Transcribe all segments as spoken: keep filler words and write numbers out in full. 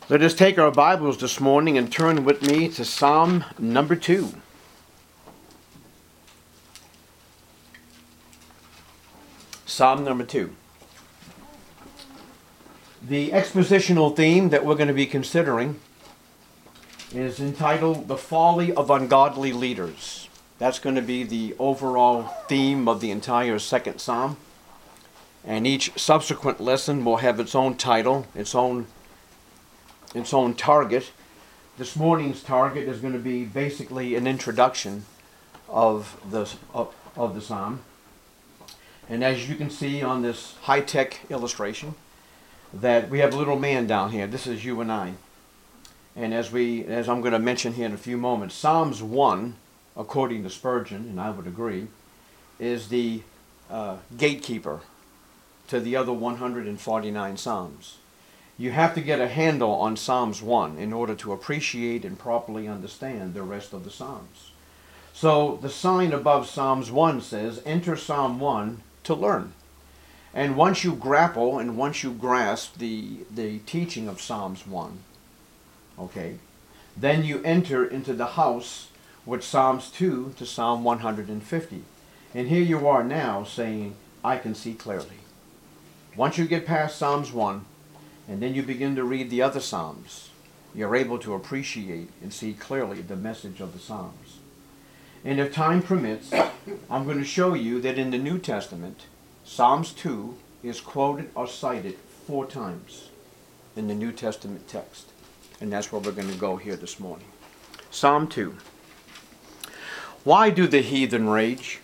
Let us take our Bibles this morning and turn with me to Psalm number two. Psalm number two. The expositional theme that we're going to be considering is entitled The Folly of Ungodly Leaders. That's going to be the overall theme of the entire second Psalm. And each subsequent lesson will have its own title, its own its own target. This morning's target is going to be basically an introduction of the, of, of the Psalm. And as you can see on this high-tech illustration, that we have a little man down here. This is you and I. And as we, as I'm going to mention here in a few moments, Psalms one, according to Spurgeon, and I would agree, is the uh, gatekeeper to the other one hundred forty-nine Psalms. You have to get a handle on Psalms one in order to appreciate and properly understand the rest of the Psalms. So the sign above Psalms one says, enter Psalm one to learn. And once you grapple and once you grasp the, the teaching of Psalms one, okay, then you enter into the house with Psalms two to Psalm one hundred fifty. And here you are now saying, I can see clearly. Once you get past Psalms one, and then you begin to read the other Psalms, you're able to appreciate and see clearly the message of the Psalms. And if time permits, I'm going to show you that in the New Testament, Psalms two is quoted or cited four times in the New Testament text. And that's where we're going to go here this morning. Psalm two. Why do the heathen rage?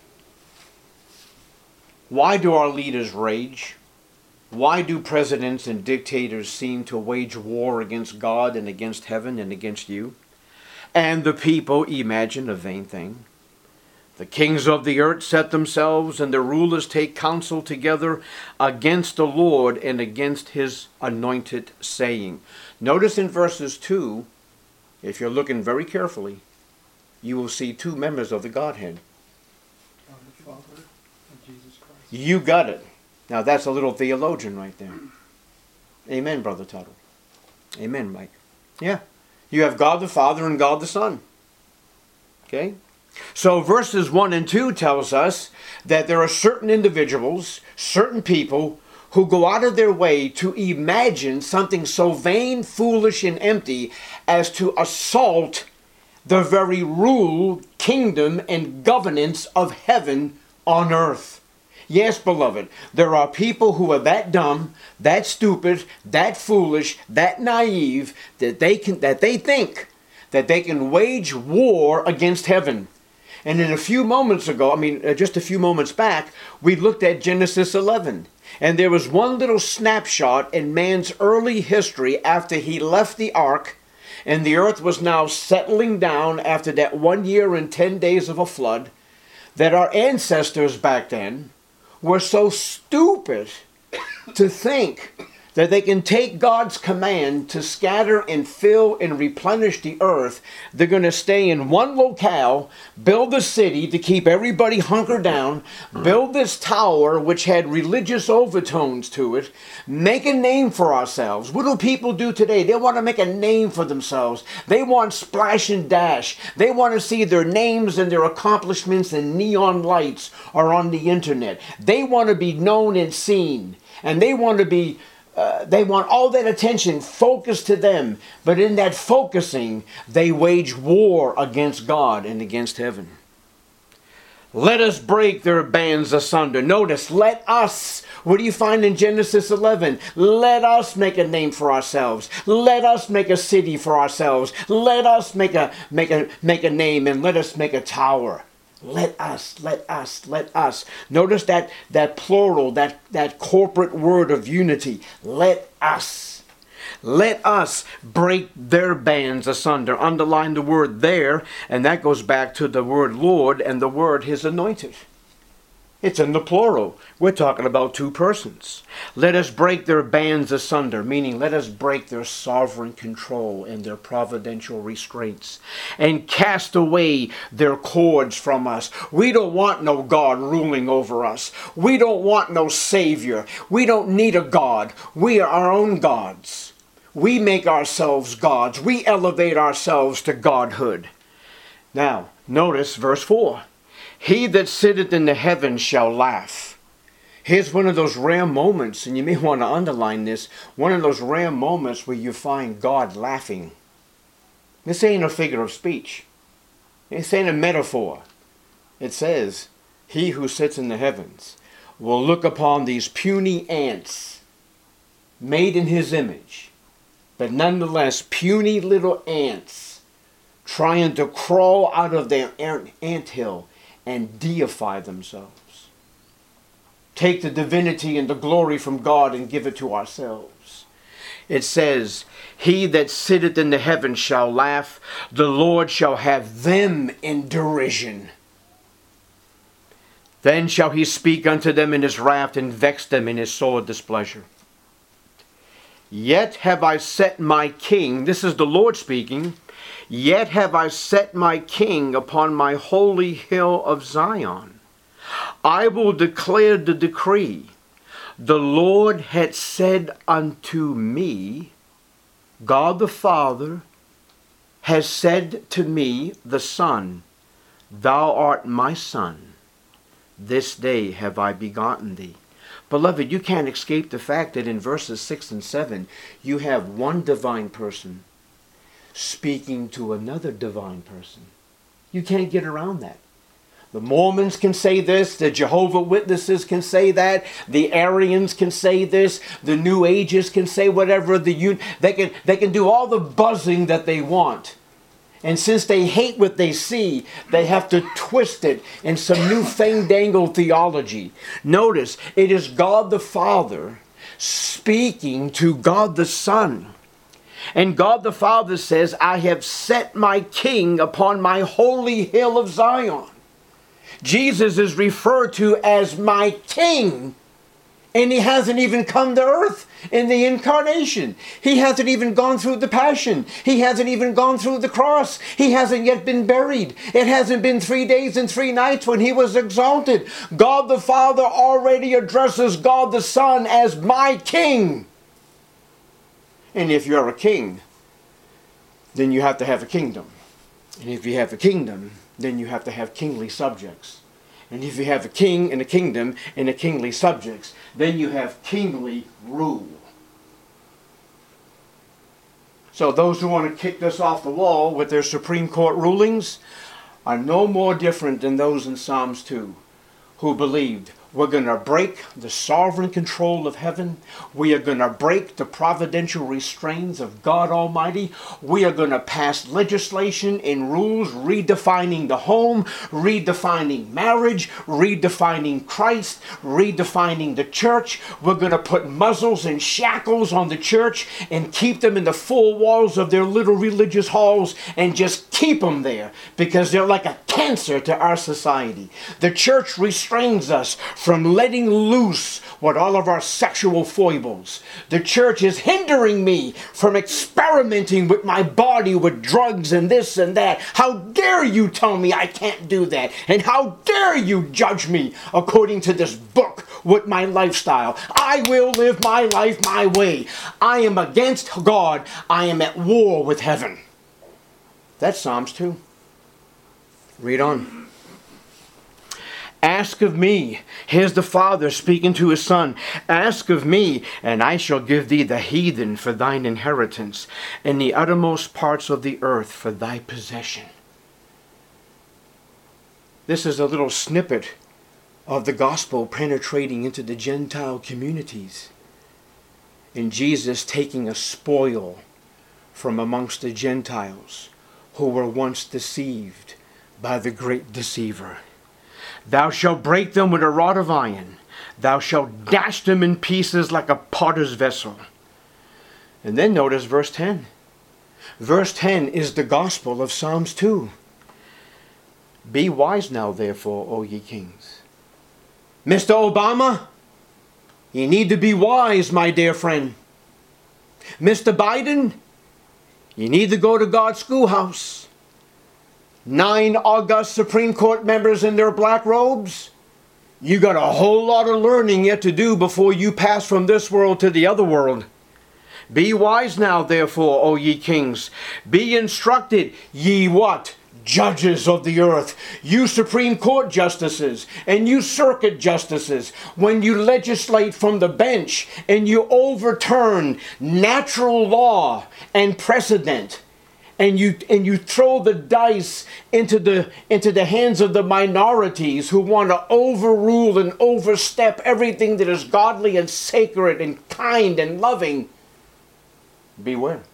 Why do our leaders rage? Why do presidents and dictators seem to wage war against God and against heaven and against you? And the people imagine a vain thing. The kings of the earth set themselves, and the rulers take counsel together against the Lord and against his anointed, saying. Notice in verses two, if you're looking very carefully, you will see two members of the Godhead. God the Father and Jesus Christ. You got it. Now that's a little theologian right there. Amen, Brother Tuttle. Amen, Mike. Yeah. You have God the Father and God the Son. Okay? So verses one and two tells us that there are certain individuals, certain people, who go out of their way to imagine something so vain, foolish, and empty as to assault the very rule, kingdom, and governance of heaven on earth. Yes, beloved, there are people who are that dumb, that stupid, that foolish, that naive, that they can, that they think that they can wage war against heaven. And in a few moments ago, I mean, uh, just a few moments back, we looked at Genesis eleven. And there was one little snapshot in man's early history after he left the ark, and the earth was now settling down after that one year and ten days of a flood, that our ancestors back then were so stupid to think that they can take God's command to scatter and fill and replenish the earth. They're going to stay in one locale, build a city to keep everybody hunkered down, build this tower which had religious overtones to it, make a name for ourselves. What do people do today? They want to make a name for themselves. They want splash and dash. They want to see their names and their accomplishments and neon lights are on the internet. They want to be known and seen. And they want to be Uh, they want all that attention focused to them. But in that focusing, they wage war against God and against heaven. Let us break their bands asunder. Notice, let us. What do you find in Genesis eleven? Let us make a name for ourselves. Let us make a city for ourselves. Let us make a, make a, make a name, and let us make a tower. Let us, let us, let us. Notice that, that plural, that, that corporate word of unity. Let us. Let us break their bands asunder. Underline the word there, and that goes back to the word Lord and the word his anointed. It's in the plural. We're talking about two persons. Let us break their bands asunder, meaning let us break their sovereign control and their providential restraints, and cast away their cords from us. We don't want no God ruling over us. We don't want no Savior. We don't need a God. We are our own gods. We make ourselves gods. We elevate ourselves to godhood. Now, notice verse four. He that sitteth in the heavens shall laugh. Here's one of those rare moments, and you may want to underline this, one of those rare moments where you find God laughing. This ain't a figure of speech. This ain't a metaphor. It says, he who sits in the heavens will look upon these puny ants made in his image, but nonetheless puny little ants trying to crawl out of their anthill and deify themselves. Take the divinity and the glory from God and give it to ourselves. It says, he that sitteth in the heavens shall laugh, the Lord shall have them in derision. Then shall he speak unto them in his wrath, and vex them in his sore displeasure. Yet have I set my king, this is the Lord speaking, yet have I set my king upon my holy hill of Zion. I will declare the decree. The Lord had said unto me, God the Father has said to me, the Son, thou art my son. This day have I begotten thee. Beloved, you can't escape the fact that in verses six and seven, you have one divine person speaking to another divine person. You can't get around that. The Mormons can say this, the Jehovah's Witnesses can say that, the Arians can say this, the New Ages can say whatever, the they can they can do all the buzzing that they want. And since they hate what they see, they have to twist it in some new fandangled theology. Notice, it is God the Father speaking to God the Son. And God the Father says, I have set my king upon my holy hill of Zion. Jesus is referred to as my king, and he hasn't even come to earth in the incarnation. He hasn't even gone through the passion. He hasn't even gone through the cross. He hasn't yet been buried. It hasn't been three days and three nights when he was exalted. God the Father already addresses God the Son as my king. And if you're a king, then you have to have a kingdom. And if you have a kingdom, then you have to have kingly subjects. And if you have a king and a kingdom and a kingly subjects, then you have kingly rule. So those who want to kick this off the wall with their Supreme Court rulings are no more different than those in Psalms two, who believed we're going to break the sovereign control of heaven. We are going to break the providential restraints of God Almighty. We are going to pass legislation and rules redefining the home, redefining marriage, redefining Christ, redefining the church. We're going to put muzzles and shackles on the church and keep them in the four walls of their little religious halls and just keep them there because they're like a cancer to our society. The church restrains us from letting loose what all of our sexual foibles. The church is hindering me from experimenting with my body with drugs and this and that. How dare you tell me I can't do that? And how dare you judge me according to this book with my lifestyle? I will live my life my way. I am against God. I am at war with heaven. That's Psalms two. Read on. Ask of me. Here's the Father speaking to his Son. Ask of me, and I shall give thee the heathen for thine inheritance, and the uttermost parts of the earth for thy possession. This is a little snippet of the gospel penetrating into the Gentile communities. And Jesus taking a spoil from amongst the Gentiles who were once deceived by the great deceiver. Thou shalt break them with a rod of iron. Thou shalt dash them in pieces like a potter's vessel. And then notice verse ten. Verse ten is the gospel of Psalms two. Be wise now, therefore, O ye kings. Mister Obama, you need to be wise, my dear friend. Mister Biden, you need to go to God's schoolhouse. Nine august Supreme Court members in their black robes. You got a whole lot of learning yet to do before you pass from this world to the other world. Be wise now, therefore, O ye kings. Be instructed, ye what? Judges of the earth. You Supreme Court justices and you circuit justices. When you legislate from the bench and you overturn natural law and precedent, and you and you throw the dice into the into the hands of the minorities who want to overrule and overstep everything that is godly and sacred and kind and loving, beware.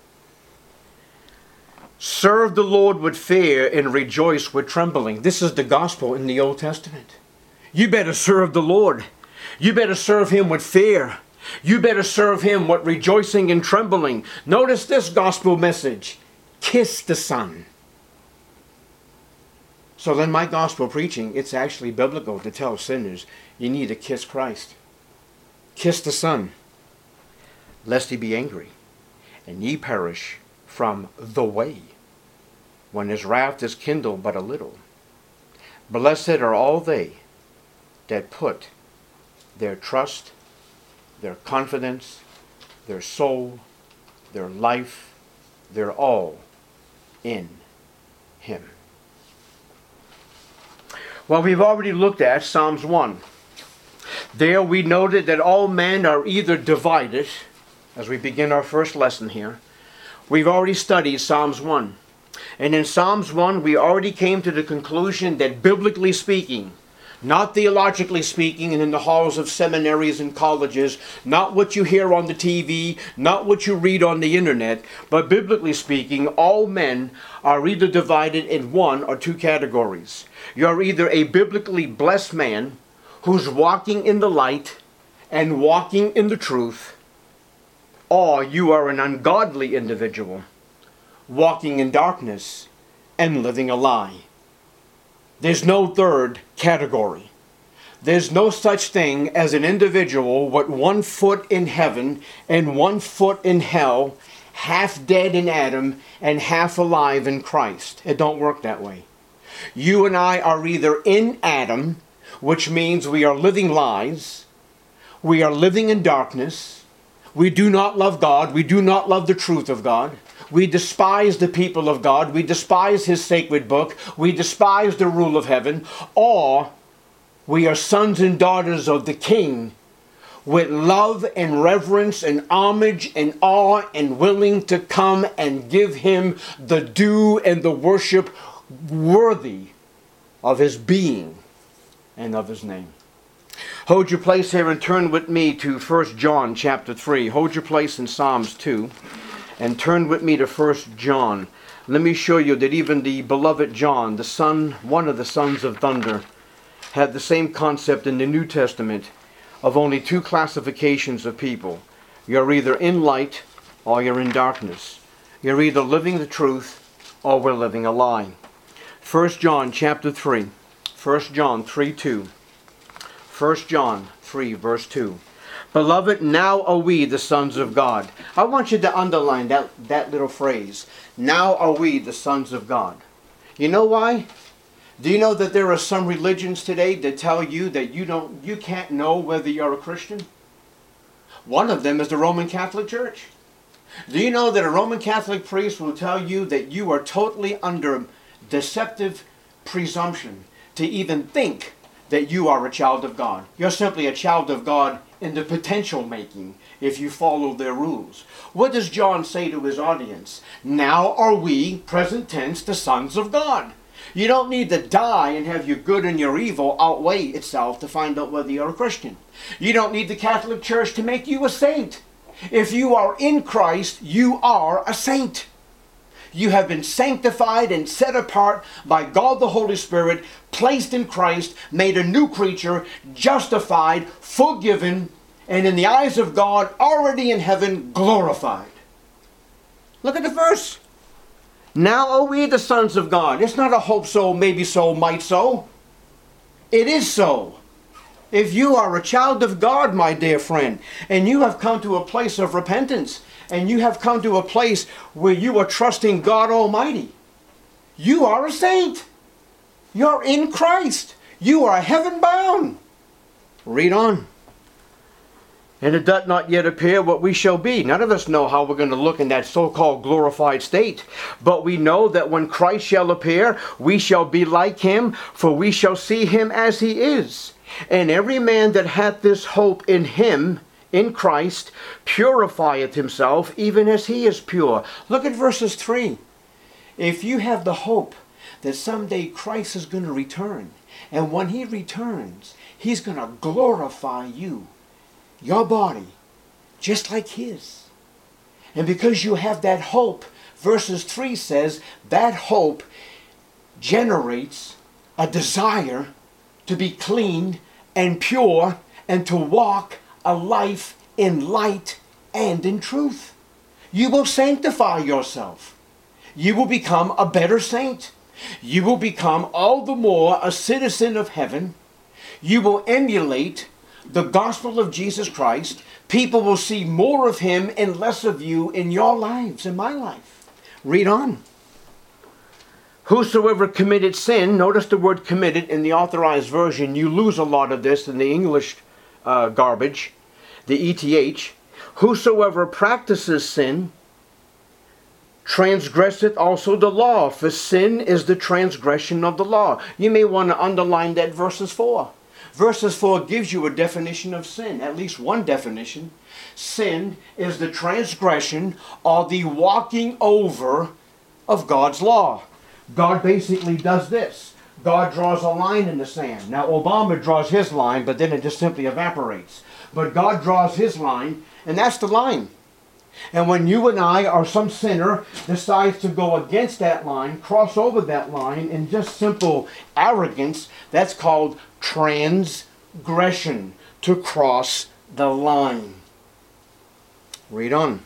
Serve the Lord with fear and rejoice with trembling. This is the gospel in the Old Testament. You better serve the Lord. You better serve him with fear. You better serve him with rejoicing and trembling. Notice this gospel message. Kiss the Son. So then my gospel preaching, it's actually biblical to tell sinners, you need to kiss Christ. Kiss the Son, lest he be angry, and ye perish from the way, when his wrath is kindled but a little. Blessed are all they that put their trust, their confidence, their soul, their life, their all in him. Well, we've already looked at Psalms one. There we noted that all men are either divided, as we begin our first lesson here. We've already studied Psalms one. And in Psalms one, we already came to the conclusion that biblically speaking, not theologically speaking and in the halls of seminaries and colleges, not what you hear on the T V, not what you read on the internet, but biblically speaking, all men are either divided in one or two categories. You're either a biblically blessed man who's walking in the light and walking in the truth, or you are an ungodly individual walking in darkness and living a lie. There's no third category. There's no such thing as an individual with one foot in heaven and one foot in hell, half dead in Adam and half alive in Christ. It don't work that way. You and I are either in Adam, which means we are living lies, we are living in darkness, we do not love God, we do not love the truth of God, we despise the people of God, we despise his sacred book, we despise the rule of heaven, or we are sons and daughters of the King with love and reverence and homage and awe and willing to come and give him the due and the worship worthy of his being and of his name. Hold your place here and turn with me to First John chapter three. Hold your place in Psalms two. And turn with me to First John. Let me show you that even the beloved John, the son, one of the sons of thunder, had the same concept in the New Testament of only two classifications of people. You're either in light or you're in darkness. You're either living the truth or we're living a lie. First John chapter three. First John three two. First John three verse two. Beloved, now are we the sons of God. I want you to underline that, that little phrase. Now are we the sons of God. You know why? Do you know that there are some religions today that tell you that you don't, you can't know whether you're a Christian? One of them is the Roman Catholic Church. Do you know that a Roman Catholic priest will tell you that you are totally under deceptive presumption to even think that you are a child of God? You're simply a child of God in the potential making if you follow their rules. What does John say to his audience? Now are we, present tense, the sons of God. You don't need to die and have your good and your evil outweigh itself to find out whether you're a Christian. You don't need the Catholic Church to make you a saint. If you are in Christ, you are a saint. You have been sanctified and set apart by God the Holy Spirit, placed in Christ, made a new creature, justified, forgiven, and in the eyes of God, already in heaven, glorified. Look at the verse. Now are we the sons of God. It's not a hope so, maybe so, might so. It is so. If you are a child of God, my dear friend, and you have come to a place of repentance, and you have come to a place where you are trusting God Almighty, you are a saint. You're in Christ. You are heaven bound. Read on. And it doth not yet appear what we shall be. None of us know how we're going to look in that so-called glorified state. But we know that when Christ shall appear, we shall be like him, for we shall see him as he is. And every man that hath this hope in him, in Christ, purifieth himself, even as he is pure. Look at verses three. If you have the hope that someday Christ is going to return, and when he returns, he's going to glorify you, your body, just like his. And because you have that hope, verses three says, that hope generates a desire to be clean and pure and to walk a life in light and in truth. You will sanctify yourself. You will become a better saint. You will become all the more a citizen of heaven. You will emulate the gospel of Jesus Christ. People will see more of him and less of you in your lives, in my life. Read on. Whosoever committed sin, notice the word committed in the authorized version. You lose a lot of this in the English uh, garbage, the E T H. Whosoever practices sin, transgresseth also the law, for sin is the transgression of the law. You may want to underline that verses four. Verses four gives you a definition of sin, at least one definition. Sin is the transgression or the walking over of God's law. God basically does this. God draws a line in the sand. Now Obama draws his line, but then it just simply evaporates. But God draws his line, and that's the line. And when you and I, or some sinner, decides to go against that line, cross over that line in just simple arrogance, that's called transgression, to cross the line. Read on.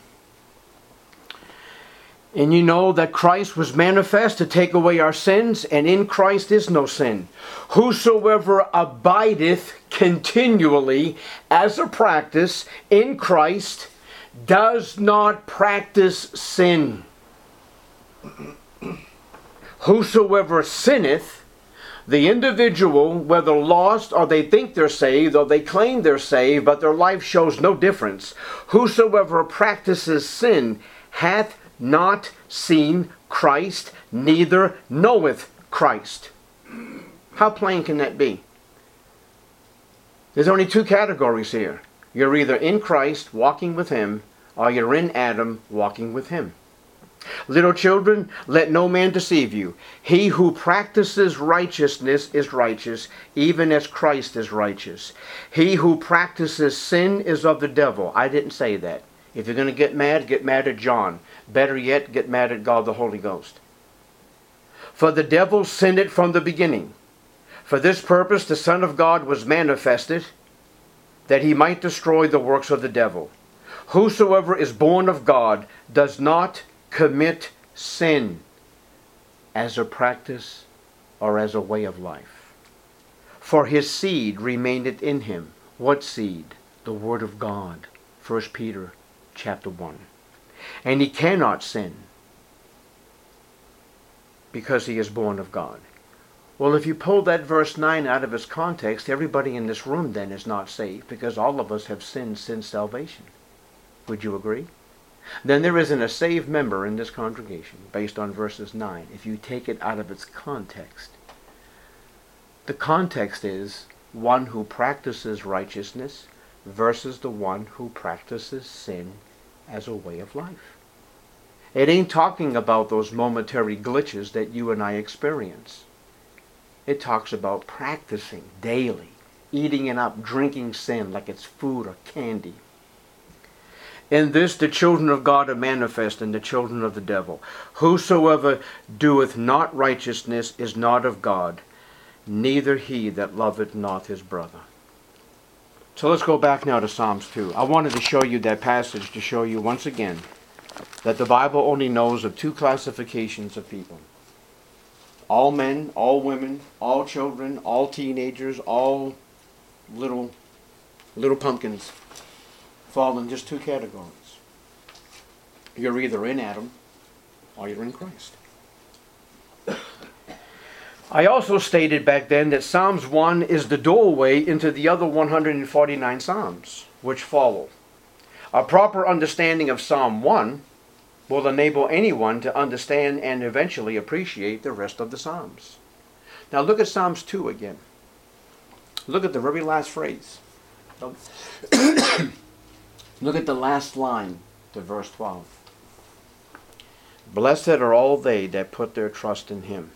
And you know that Christ was manifest to take away our sins, and in Christ is no sin. Whosoever abideth continually as a practice in Christ does not practice sin. Whosoever sinneth, the individual, whether lost or they think they're saved or they claim they're saved, but their life shows no difference. Whosoever practices sin hath not seen Christ, neither knoweth Christ. How plain can that be? There's only two categories here. You're either in Christ, walking with him, or you're in Adam, walking with him. Little children, let no man deceive you. He who practices righteousness is righteous, even as Christ is righteous. He who practices sin is of the devil. I didn't say that. If you're going to get mad, get mad at John. Better yet, get mad at God the Holy Ghost. For the devil sinned from the beginning. For this purpose the Son of God was manifested, that he might destroy the works of the devil. Whosoever is born of God does not commit sin as a practice or as a way of life. For his seed remaineth in him. What seed? The Word of God. First Peter chapter one. And he cannot sin because he is born of God. Well, if you pull that verse nine out of its context, everybody in this room then is not saved, because all of us have sinned since salvation. Would you agree? Then there isn't a saved member in this congregation based on verses nine, if you take it out of its context. The context is one who practices righteousness versus the one who practices sin as a way of life. It ain't talking about those momentary glitches that you and I experience. It talks about practicing daily, eating it up, drinking sin like it's food or candy. In this the children of God are manifest, and the children of the devil. Whosoever doeth not righteousness is not of God, neither he that loveth not his brother. So let's go back now to Psalms two. I wanted to show you that passage to show you once again that the Bible only knows of two classifications of people. All men, all women, all children, all teenagers, all little, little pumpkins fall in just two categories. You're either in Adam or you're in Christ. I also stated back then that Psalms one is the doorway into the other one hundred forty-nine Psalms. which follow. A proper understanding of Psalm one will enable anyone to understand and eventually appreciate the rest of the Psalms. Now look at Psalms two again. Look at the very last phrase. Look at the last line to verse twelve. Blessed are all they that put their trust in him.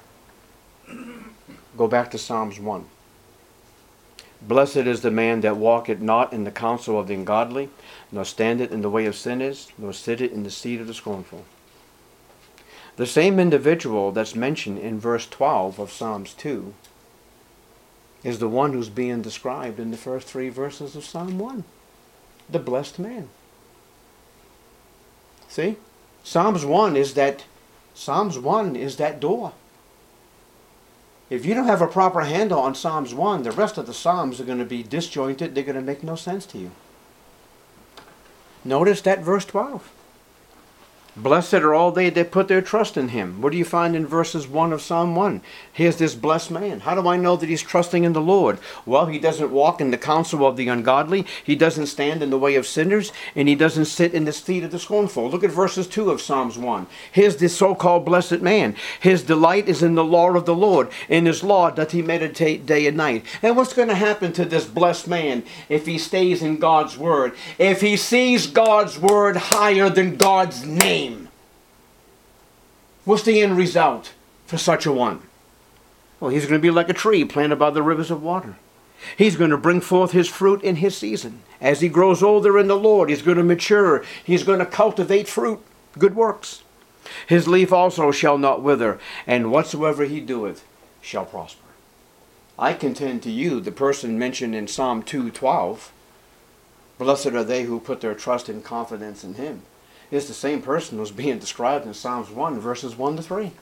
Go back to Psalms one. Blessed is the man that walketh not in the counsel of the ungodly, nor standeth in the way of sinners, nor sitteth in the seat of the scornful. The same individual that's mentioned in verse twelve of Psalms two is the one who's being described in the first three verses of Psalm one. The blessed man. See? Psalms one is that Psalms one is that door. If you don't have a proper handle on Psalms one, the rest of the Psalms are going to be disjointed. They're going to make no sense to you. Notice that verse twelve. Blessed are all they that put their trust in him. What do you find in verses one of Psalm one? Here's this blessed man. How do I know that he's trusting in the Lord? Well, he doesn't walk in the counsel of the ungodly. He doesn't stand in the way of sinners. And he doesn't sit in the seat of the scornful. Look at verses two of Psalms one. Here's this so-called blessed man. His delight is in the law of the Lord. In his law doth he meditate day and night. And what's going to happen to this blessed man if he stays in God's word? If he sees God's word higher than God's name? What's the end result for such a one? Well, he's going to be like a tree planted by the rivers of water. He's going to bring forth his fruit in his season. As he grows older in the Lord, he's going to mature. He's going to cultivate fruit, good works. His leaf also shall not wither, and whatsoever he doeth shall prosper. I contend to you, the person mentioned in Psalm two twelve, blessed are they who put their trust and confidence in him, is the same person who's being described in Psalms one, verses one to three.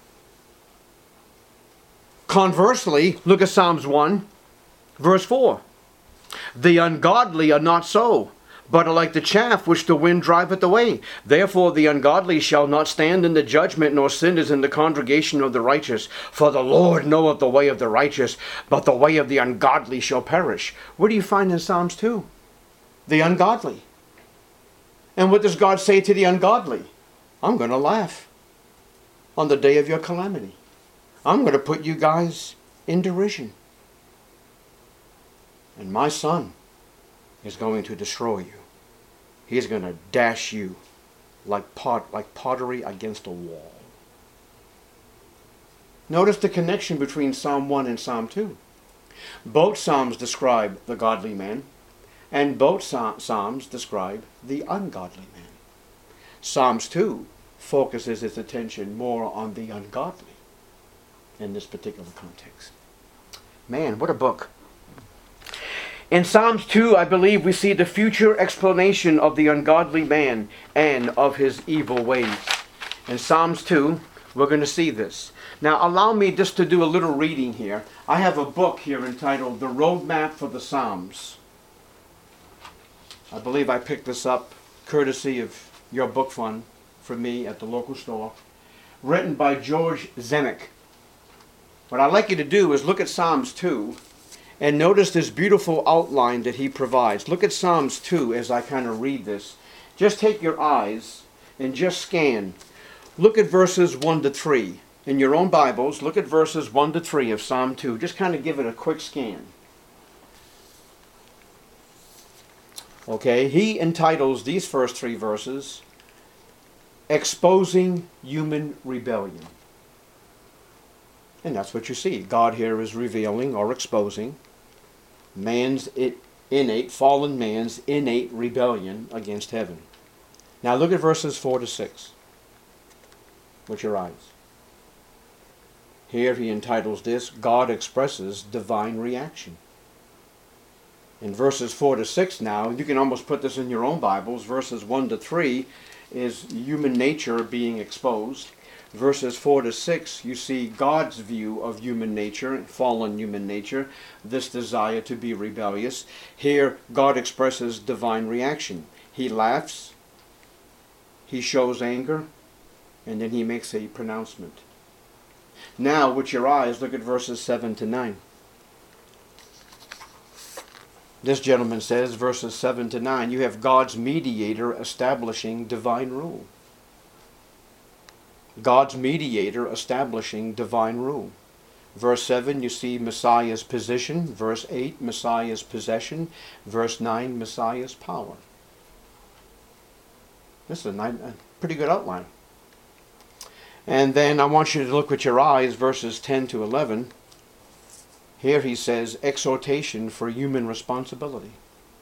Conversely, look at Psalms one, verse four. The ungodly are not so, but are like the chaff which the wind driveth away. Therefore the ungodly shall not stand in the judgment, nor sinners in the congregation of the righteous. For the Lord knoweth the way of the righteous, but the way of the ungodly shall perish. What do you find in Psalms two? The ungodly. And what does God say to the ungodly? I'm going to laugh on the day of your calamity. I'm going to put you guys in derision. And my son is going to destroy you. He's going to dash you like pot, like pottery against a wall. Notice the connection between Psalm one and Psalm two. Both Psalms describe the godly man, and both Psalms describe the ungodly man. Psalms two focuses its attention more on the ungodly in this particular context. Man, what a book. In Psalms two, I believe we see the future explanation of the ungodly man and of his evil ways. In Psalms two, we're going to see this. Now, allow me just to do a little reading here. I have a book here entitled The Roadmap for the Psalms. I believe I picked this up courtesy of your book fund from me at the local store. Written by George Zemek. What I'd like you to do is look at Psalms two and notice this beautiful outline that he provides. Look at Psalms two as I kind of read this. Just take your eyes and just scan. Look at verses one to three. In your own Bibles, look at verses one to three of Psalm two. Just kind of give it a quick scan. Okay, he entitles these first three verses, Exposing Human Rebellion. And that's what you see. God here is revealing or exposing man's innate, fallen man's innate rebellion against heaven. Now look at verses four to six with your eyes. Here he entitles this, God Expresses Divine Reaction. In verses four to six now, you can almost put this in your own Bibles. Verses one to three is human nature being exposed. Verses four to six, you see God's view of human nature, fallen human nature, this desire to be rebellious. Here, God expresses divine reaction. He laughs, he shows anger, and then he makes a pronouncement. Now, with your eyes, look at verses seven to nine. This gentleman says, verses seven to nine, you have God's mediator establishing divine rule. God's mediator establishing divine rule. Verse seven, you see Messiah's position. Verse eight, Messiah's possession. Verse nine, Messiah's power. This is a, nice, a pretty good outline. And then I want you to look with your eyes, verses ten to eleven. Here he says, exhortation for human responsibility.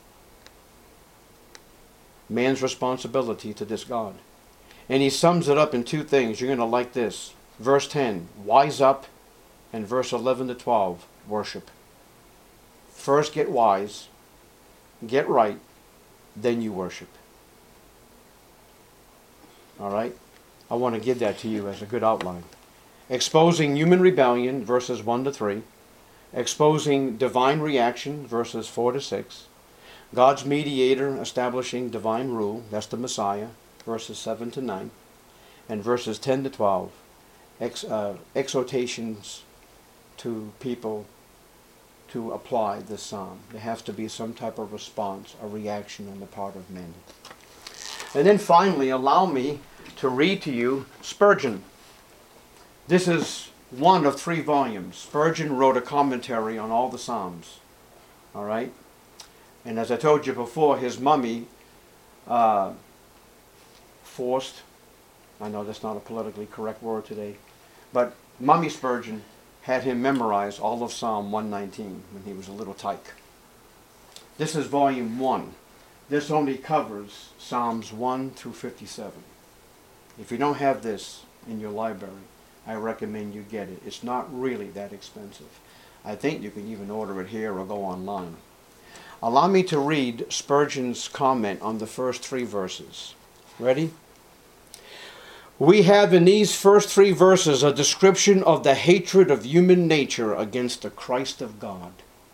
Man's responsibility to this God. And he sums it up in two things. You're going to like this. Verse ten, wise up. And verse eleven to twelve, worship. First get wise, get right, then you worship. All right? I want to give that to you as a good outline. Exposing human rebellion, verses one to three. Exposing divine reaction, verses four to six. God's mediator establishing divine rule, that's the Messiah, verses seven to nine. And verses ten to twelve, ex, uh, exhortations to people to apply this psalm. There has to be some type of response, a reaction on the part of men. And then finally, allow me to read to you Spurgeon. This is one of three volumes. Spurgeon wrote a commentary on all the Psalms. All right? And as I told you before, his mummy uh, forced, I know that's not a politically correct word today, but Mummy Spurgeon had him memorize all of Psalm one nineteen when he was a little tyke. This is volume one. This only covers Psalms one through fifty-seven. If you don't have this in your library, I recommend you get it. It's not really that expensive. I think you can even order it here or go online. Allow me to read Spurgeon's comment on the first three verses. Ready? We have in these first three verses a description of the hatred of human nature against the Christ of God.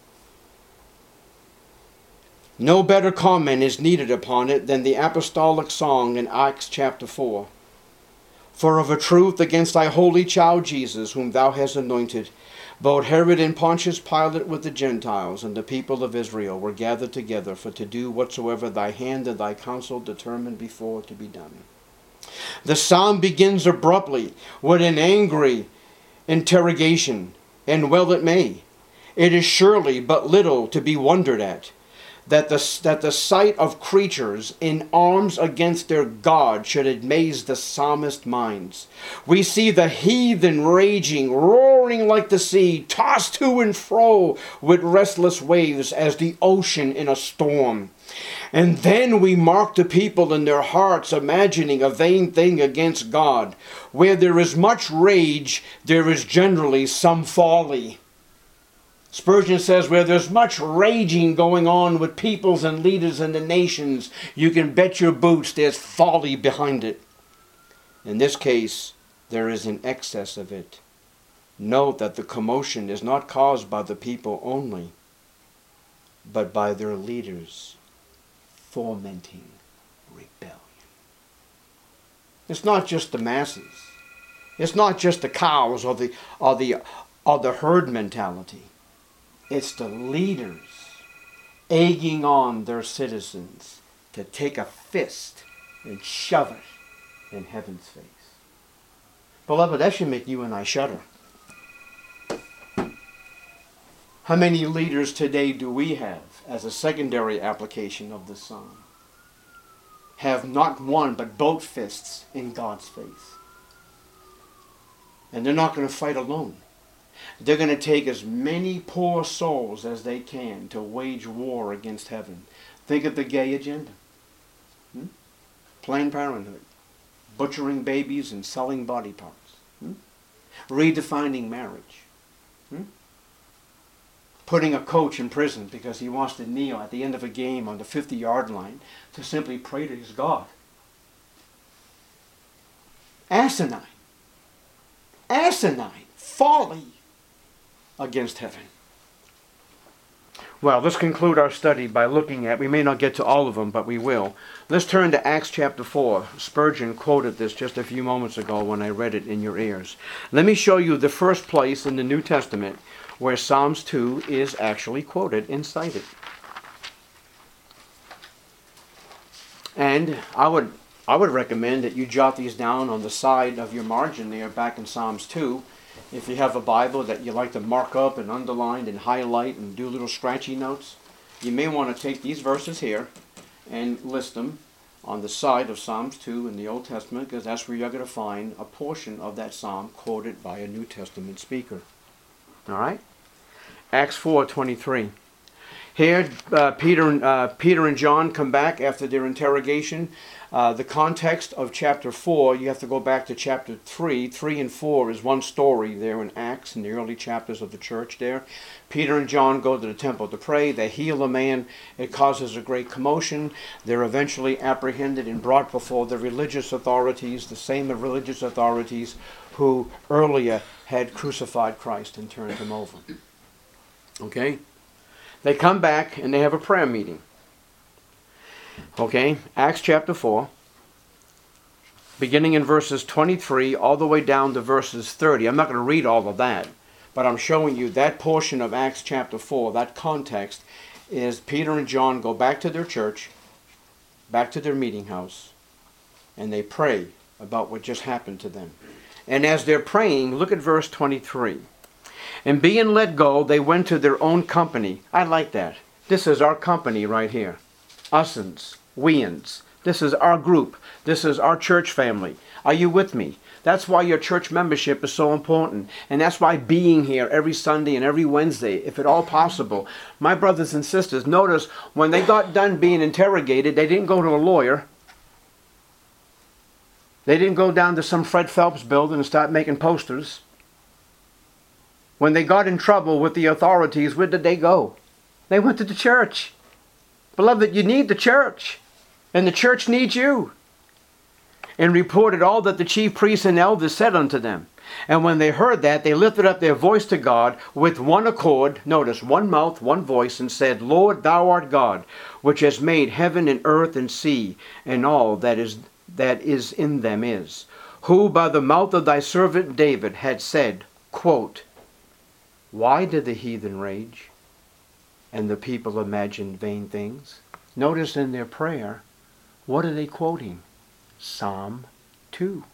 No better comment is needed upon it than the apostolic song in Acts chapter four. For of a truth against thy holy child Jesus, whom thou hast anointed, both Herod and Pontius Pilate with the Gentiles and the people of Israel were gathered together for to do whatsoever thy hand and thy counsel determined before to be done. The psalm begins abruptly with an angry interrogation, and well it may. It is surely but little to be wondered at that the, that the sight of creatures in arms against their God should amaze the psalmist's minds. We see the heathen raging, roaring like the sea, tossed to and fro with restless waves as the ocean in a storm. And then we mark the people in their hearts imagining a vain thing against God. Where there is much rage, there is generally some folly. Spurgeon says where there's much raging going on with peoples and leaders in the nations, you can bet your boots there's folly behind it. In this case, there is an excess of it. Note that the commotion is not caused by the people only, but by their leaders fomenting rebellion. It's not just the masses. It's not just the cows or the, or the, or the herd mentality. It's the leaders egging on their citizens to take a fist and shove it in heaven's face. Beloved, that should make you and I shudder. How many leaders today do we have as a secondary application of this psalm? Have not one but both fists in God's face. And they're not going to fight alone. They're going to take as many poor souls as they can to wage war against heaven. Think of the gay agenda. Hmm? Planned Parenthood. Butchering babies and selling body parts. Hmm? Redefining marriage. Hmm? Putting a coach in prison because he wants to kneel at the end of a game on the fifty-yard line to simply pray to his God. Asinine. Asinine. Folly against heaven. Well, let's conclude our study by looking at, we may not get to all of them, but we will. Let's turn to Acts chapter four. Spurgeon quoted this just a few moments ago when I read it in your ears. Let me show you the first place in the New Testament where Psalms two is actually quoted and cited. And I would I would recommend that you jot these down on the side of your margin there back in Psalms two. If you have a Bible that you like to mark up and underline and highlight and do little scratchy notes, you may want to take these verses here and list them on the side of Psalms two in the Old Testament, because that's where you're going to find a portion of that psalm quoted by a New Testament speaker. All right? Acts four twenty-three. Here, uh, Peter, uh, Peter and John come back after their interrogation. Uh, the context of chapter four, you have to go back to chapter three. three and four is one story there in Acts, in the early chapters of the church there. Peter and John go to the temple to pray. They heal a man. It causes a great commotion. They're eventually apprehended and brought before the religious authorities, the same religious authorities who earlier had crucified Christ and turned him over. Okay? They come back and they have a prayer meeting. Okay, Acts chapter four, beginning in verses twenty-three all the way down to verses thirty. I'm not going to read all of that, but I'm showing you that portion of Acts chapter four, that context, is Peter and John go back to their church, back to their meeting house, and they pray about what just happened to them. And as they're praying, look at verse twenty-three. And being let go, they went to their own company. I like that. This is our company right here. Us'ns, we'ns. This is our group. This is our church family. Are you with me? That's why your church membership is so important. And that's why being here every Sunday and every Wednesday, if at all possible. My brothers and sisters, notice when they got done being interrogated, they didn't go to a lawyer. They didn't go down to some Fred Phelps building and start making posters. When they got in trouble with the authorities, where did they go? They went to the church. Beloved, you need the church, and the church needs you. And reported all that the chief priests and elders said unto them. And when they heard that, they lifted up their voice to God with one accord, notice, one mouth, one voice, and said, Lord, thou art God, which has made heaven and earth and sea, and all that is that is in them is, who by the mouth of thy servant David had said, quote, why did the heathen rage, and the people imagine vain things? Notice in their prayer, what are they quoting? Psalm two.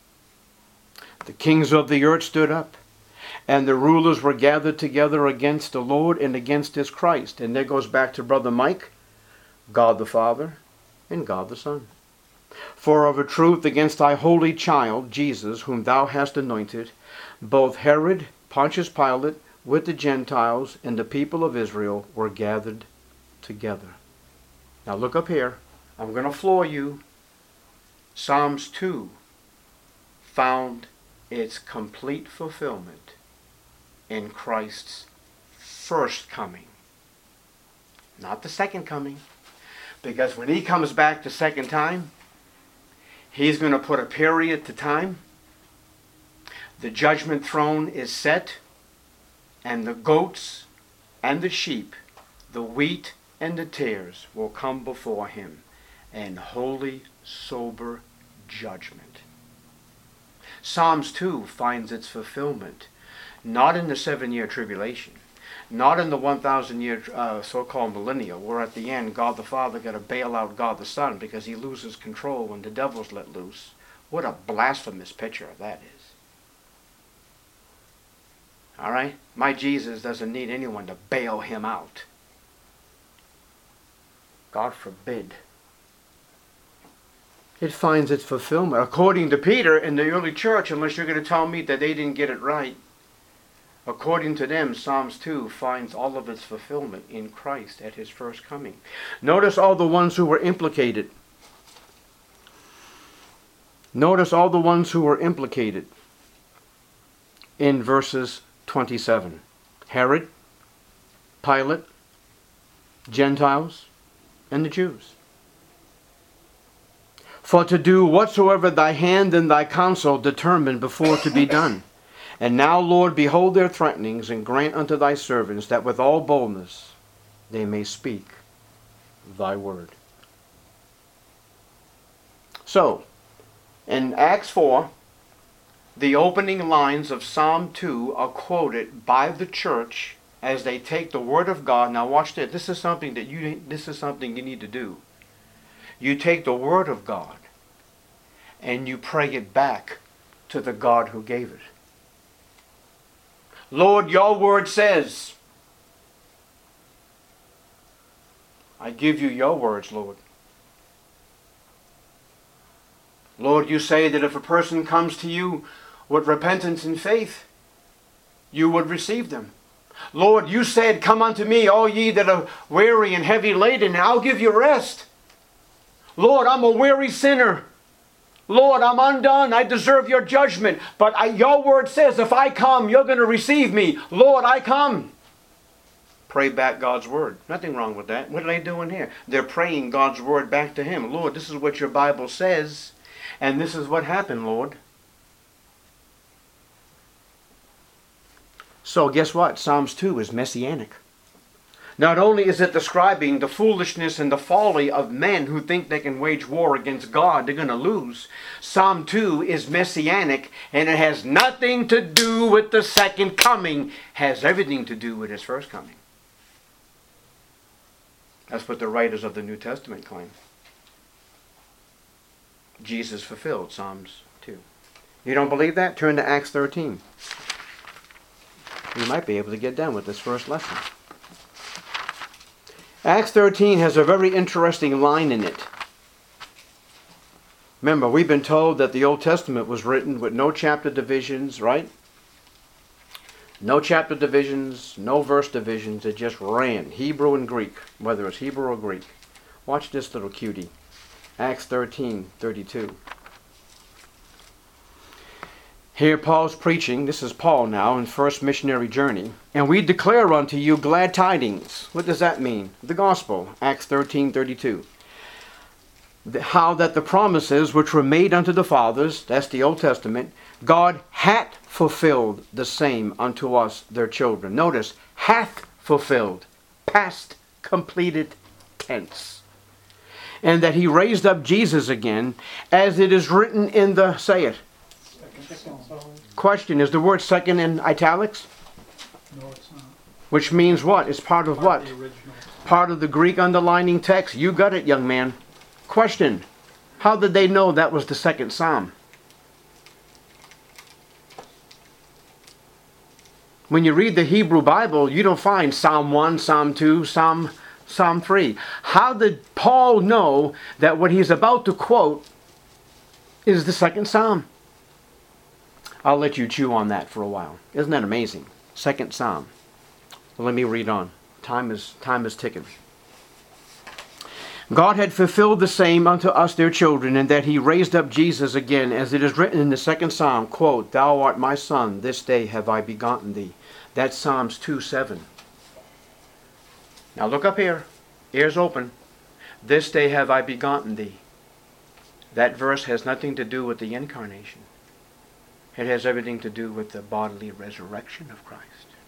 The kings of the earth stood up, and the rulers were gathered together against the Lord and against his Christ. And there goes back to Brother Mike, God the Father and God the Son. For of a truth against thy holy child, Jesus, whom thou hast anointed, both Herod, Pontius Pilate, with the Gentiles and the people of Israel were gathered together. Now look up here. I'm going to floor you. Psalms two found its complete fulfillment in Christ's first coming. Not the second coming. Because when he comes back the second time, he's going to put a period to time. The judgment throne is set. And the goats and the sheep, the wheat and the tares will come before him in holy, sober judgment. Psalms two finds its fulfillment not in the seven-year tribulation, not in the one thousand year uh, so-called millennial, where at the end God the Father got to bail out God the Son because he loses control when the devil's let loose. What a blasphemous picture that is. All right? My Jesus doesn't need anyone to bail him out. God forbid. It finds its fulfillment. According to Peter in the early church, unless you're going to tell me that they didn't get it right, according to them, Psalms two finds all of its fulfillment in Christ at his first coming. Notice all the ones who were implicated. Notice all the ones who were implicated in verses twenty-seven. Herod, Pilate, Gentiles, and the Jews. For to do whatsoever thy hand and thy counsel determined before to be done. And now, Lord, behold their threatenings, and grant unto thy servants that with all boldness they may speak thy word. So, in Acts four, the opening lines of Psalm two are quoted by the church as they take the word of God. Now watch this. This is something that you this is something you need to do. You take the Word of God and you pray it back to the God who gave it. Lord, your Word says, I give you your words, Lord. Lord, you say that if a person comes to you with repentance and faith, you would receive them. Lord, you said, come unto me, all ye that are weary and heavy laden, and I'll give you rest. Lord, I'm a weary sinner. Lord, I'm undone. I deserve your judgment. But I, your word says, if I come, you're going to receive me. Lord, I come. Pray back God's word. Nothing wrong with that. What are they doing here? They're praying God's word back to him. Lord, this is what your Bible says, and this is what happened, Lord. So guess what? Psalms two is messianic. Not only is it describing the foolishness and the folly of men who think they can wage war against God, they're going to lose. Psalm two is messianic, and it has nothing to do with the second coming. It has everything to do with his first coming. That's what the writers of the New Testament claim. Jesus fulfilled Psalms two. You don't believe that? Turn to Acts thirteen. You might be able to get done with this first lesson. Acts thirteen has a very interesting line in it. Remember, we've been told that the Old Testament was written with no chapter divisions, right? No chapter divisions, no verse divisions. It just ran, Hebrew and Greek, whether it's Hebrew or Greek. Watch this little cutie. Acts thirteen thirty-two. Here Paul's preaching. This is Paul now in first missionary journey. And we declare unto you glad tidings. What does that mean? The gospel. Acts thirteen thirty-two. How that the promises which were made unto the fathers, that's the Old Testament, God hath fulfilled the same unto us, their children. Notice, hath fulfilled. Past completed tense. And that he raised up Jesus again, as it is written in the, say it. Question, is the word second in italics? No, it's not. Which means what? It's part of Part what? of the original. Part of the Greek underlining text. You got it, young man. Question, how did they know that was the second psalm? When you read the Hebrew Bible, you don't find Psalm one, Psalm two, Psalm, Psalm three. How did Paul know that what he's about to quote is the second psalm? I'll let you chew on that for a while. Isn't that amazing? Second psalm. Well, let me read on. Time is, time is ticking. God had fulfilled the same unto us their children, and that he raised up Jesus again, as it is written in the second psalm, quote, Thou art my son, this day have I begotten thee. That's Psalms two seven. Now look up here. Ears open. This day have I begotten thee. That verse has nothing to do with the incarnation. It has everything to do with the bodily resurrection of Christ.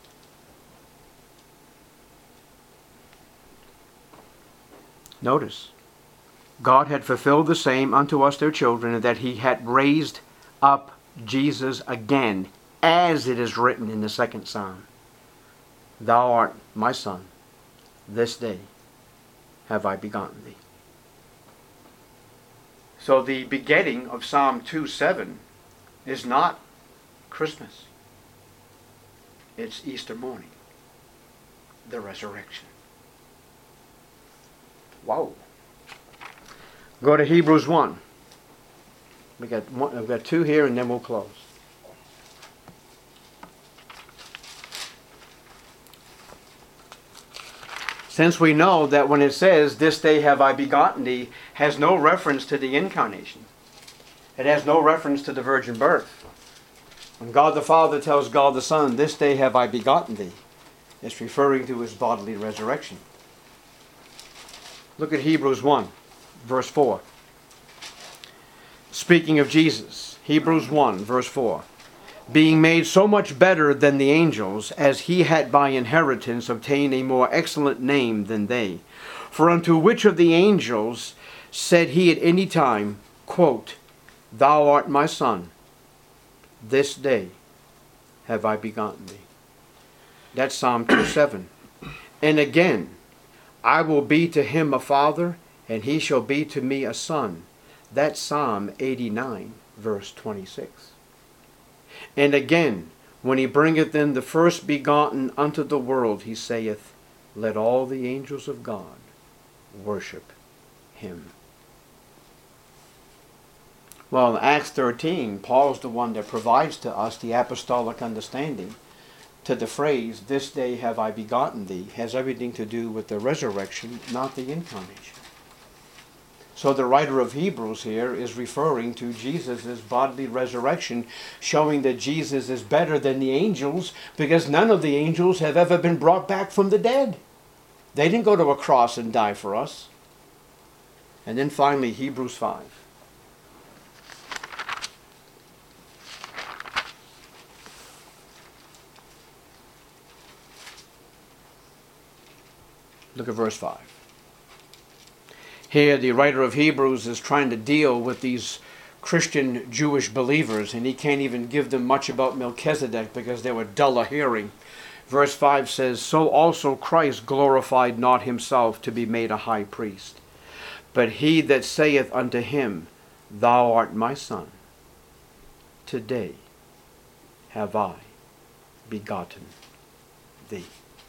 Notice, God had fulfilled the same unto us their children, and that he had raised up Jesus again, as it is written in the second psalm. Thou art my son, this day have I begotten thee. So the begetting of Psalm two seven is not Christmas. It's Easter morning, the resurrection. Wow. Go to Hebrews one. We got one, I've got two here, and then we'll close. Since we know that when it says, this day have I begotten thee, has no reference to the incarnation. It has no reference to the virgin birth. When God the Father tells God the Son, this day have I begotten thee, it's referring to his bodily resurrection. Look at Hebrews one, verse four. Speaking of Jesus, Hebrews one, verse four. Being made so much better than the angels, as he had by inheritance obtained a more excellent name than they. For unto which of the angels said he at any time, quote, Thou art my son, this day have I begotten thee. That's Psalm two seven. And again, I will be to him a father, and he shall be to me a son. That's Psalm eighty-nine, verse twenty-six. And again, when he bringeth in the first begotten unto the world, he saith, let all the angels of God worship him. Well, in Acts thirteen, Paul's the one that provides to us the apostolic understanding to the phrase, this day have I begotten thee, has everything to do with the resurrection, not the incarnation. So the writer of Hebrews here is referring to Jesus' bodily resurrection, showing that Jesus is better than the angels, because none of the angels have ever been brought back from the dead. They didn't go to a cross and die for us. And then finally, Hebrews five. Look at verse five. Here the writer of Hebrews is trying to deal with these Christian Jewish believers, and he can't even give them much about Melchizedek because they were dull of hearing. Verse five says, so also Christ glorified not himself to be made a high priest, but he that saith unto him, thou art my son, today have I begotten thee.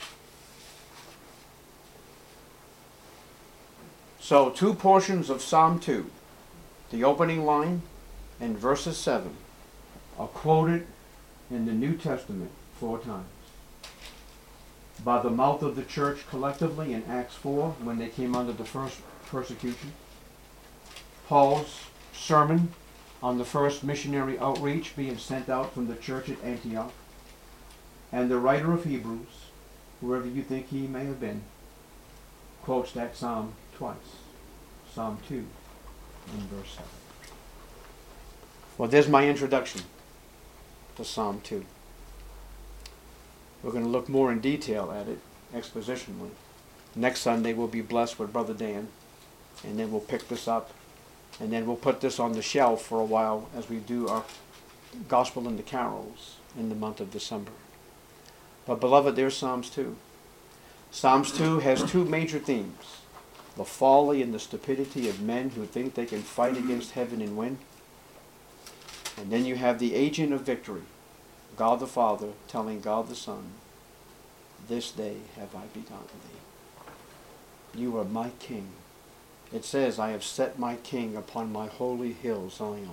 So two portions of Psalm two, the opening line and verses seven, are quoted in the New Testament four times. By the mouth of the church collectively in Acts four, when they came under the first persecution. Paul's sermon on the first missionary outreach being sent out from the church at Antioch. And the writer of Hebrews, whoever you think he may have been, quotes that psalm twice. Psalm two and verse seven. Well, there's my introduction to Psalm two. We're going to look more in detail at it, expositionally. Next Sunday we'll be blessed with Brother Dan, and then we'll pick this up, and then we'll put this on the shelf for a while as we do our Gospel in the Carols in the month of December. But beloved, there's Psalms two. Psalms two has two major themes. The folly and the stupidity of men who think they can fight against heaven and win. And then you have the agent of victory, God the Father telling God the Son, this day have I begotten thee. You are my king. It says, I have set my king upon my holy hill, Zion.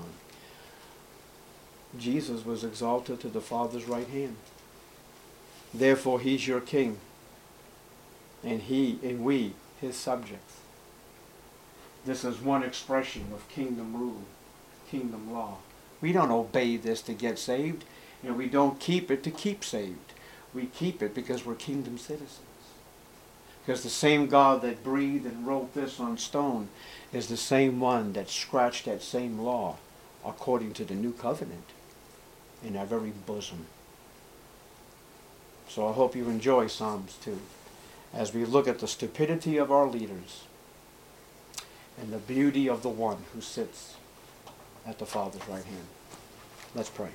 Jesus was exalted to the Father's right hand. Therefore he's your king. And he and we, his subjects. This is one expression of kingdom rule, kingdom law. We don't obey this to get saved, and we don't keep it to keep saved. We keep it because we're kingdom citizens. Because the same God that breathed and wrote this on stone is the same one that scratched that same law according to the new covenant in our very bosom. So I hope you enjoy Psalms two as we look at the stupidity of our leaders and the beauty of the one who sits at the Father's right hand. Let's pray.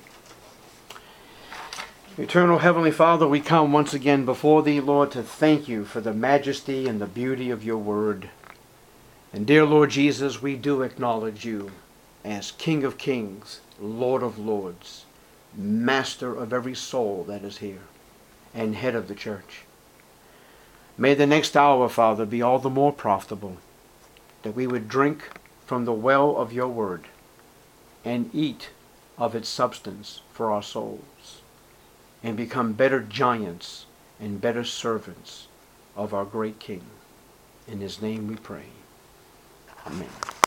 Eternal Heavenly Father, we come once again before Thee, Lord, to thank You for the majesty and the beauty of Your Word. And dear Lord Jesus, we do acknowledge You as King of Kings, Lord of Lords, Master of every soul that is here, and Head of the Church. May the next hour, Father, be all the more profitable, that we would drink from the well of Your Word and eat of its substance for our souls, and become better giants and better servants of our great King. In His name we pray. Amen.